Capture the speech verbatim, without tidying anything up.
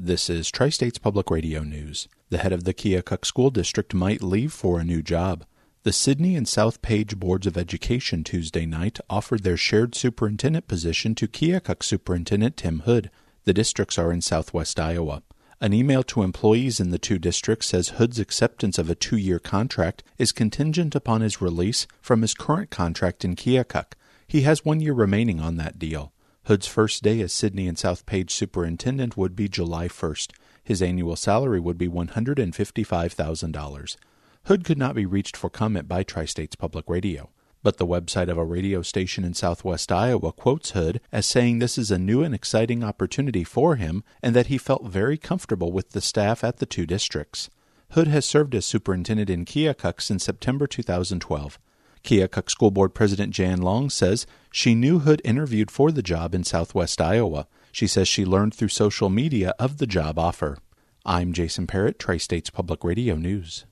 This is Tri-States Public Radio News. The head of the Keokuk School District might leave for a new job. The Sidney and South Page Boards of Education Tuesday night offered their shared superintendent position to Keokuk Superintendent Tim Hood. The districts are in southwest Iowa. An email to employees in the two districts says Hood's acceptance of a two-year contract is contingent upon his release from his current contract in Keokuk. He has one year remaining on that deal. Hood's first day as Sidney and South Page superintendent would be July first. His annual salary would be one hundred fifty-five thousand dollars. Hood could not be reached for comment by Tri-States Public Radio, but the website of a radio station in southwest Iowa quotes Hood as saying this is a new and exciting opportunity for him and that he felt very comfortable with the staff at the two districts. Hood has served as superintendent in Keokuk since September two thousand twelve. Keokuk School Board President Jan Long says she knew Hood interviewed for the job in southwest Iowa. She says she learned through social media of the job offer. I'm Jason Parrott, Tri-States Public Radio News.